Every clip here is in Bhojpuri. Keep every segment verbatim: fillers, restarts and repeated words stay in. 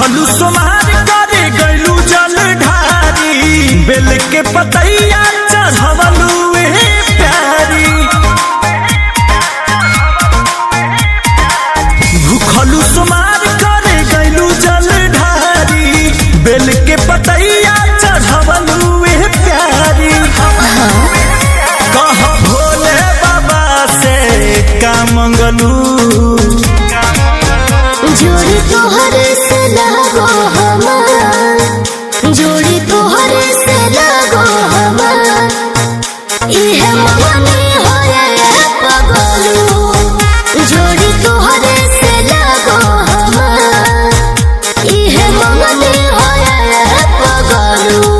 भूखलू सोमार करे गैलू जल ढारी बेल के पतैया चढ़वलू प्यारी। भूखलू सोमार करे गैलू जल ढारी बेल के पतैया चढ़वलू प्यारी। कह भोले बाबा से का मंगलू जोड़ी तोहरे से लगो हमार, जोड़ी तोहरे से लगो हमार, इहे मगनी होए पगलू। जोड़ी तोहरे से लगो हमार, इहे मगनी होए पगलू।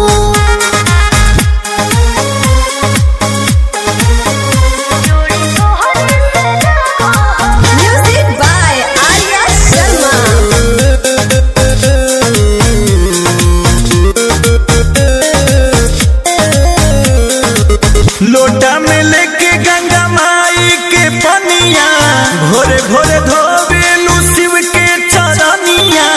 लोटा में लेके गंगा माई के पनिया भोरे भोरे धोबेलू शिव के चरनिया।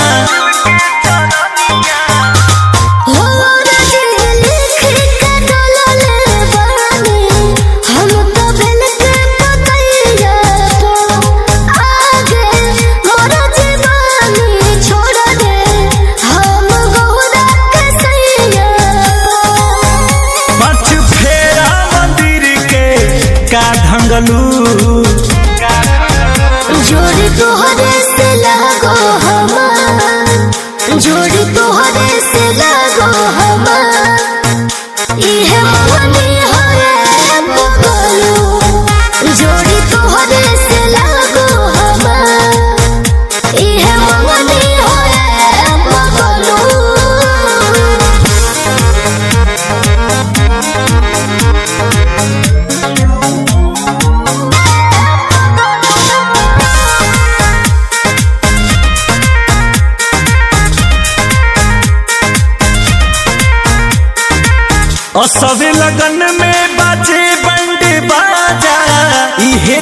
हो रजी लिख के डोलले बानी, हम तो बेल के पतैया आगे मोर जीवानी छोड़ दे, हम गौरा के सैया। पाँच फेरा मंदिर के का ढंगलू जोड़ी तोहरे से लगो हमार, जोड़ी तोहरे से लगो हमार, इहे मगनी होए पगलू। जोड़ी तोहरे से लगो हमार, इहे मगनी होए पगलू। असवे लगन में बाजे बंड बाजा इहे